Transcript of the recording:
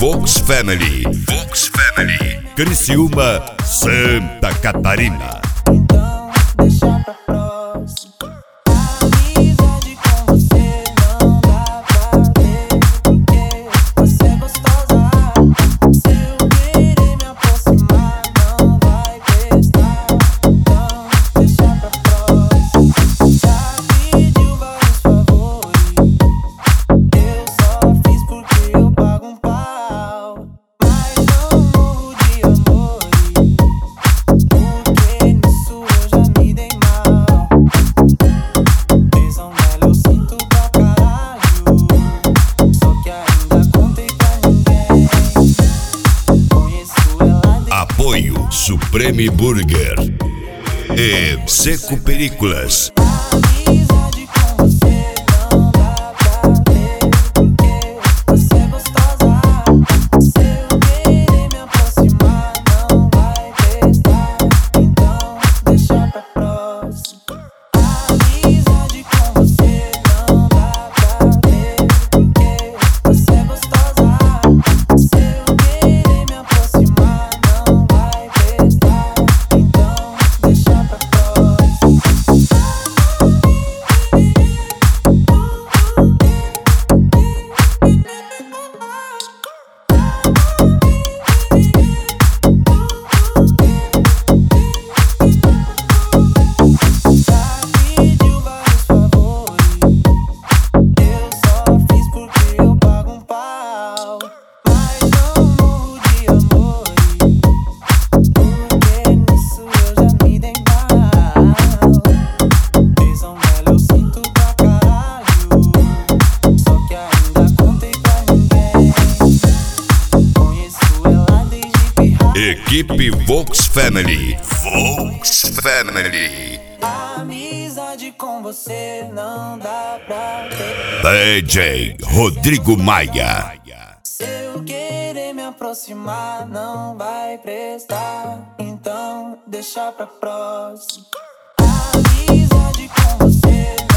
Vox Family. Vox Family. Criciúma, Santa Catarina. Então deixa pra próxima. Amizade com você não dá pra ter, porque você é gostosa. Se eu querer me aproximar não vai prestar. Então deixa pra próxima. Já pediu vários favores, eu só fiz porque eu pago um pau. Mas não morro de amores, porque nisso eu já me dei mal. Tesão nela eu sinto pra caralho, só que ainda contei pra ninguém. Conheço ela desde Apoio Supreme Burger e Seco Películas. amizade com você não dá pra ter, porque você é gostosa. Se eu querer me aproximar não vai prestar. Então deixa pra próxima. Amizade com você não dá pra ter, porque você é gostosa. Se eu querer me aproximar não vai prestar. Então deixa pra próxima. Já pediu vários favores, eu só fiz porque eu pago um pau. Mas não morro de amores, porque nisso eu já me dei mal. Tesão nela eu sinto pra caralho, só que ainda contei pra ninguém. Conheço ela desde pirralho. Equipe Vox Family. Vox Family. Amizade com você não dá pra ter. DJ Rodrigo Maia. Se eu querer me aproximar não vai prestar. Então deixa pra próxima. Amizade com você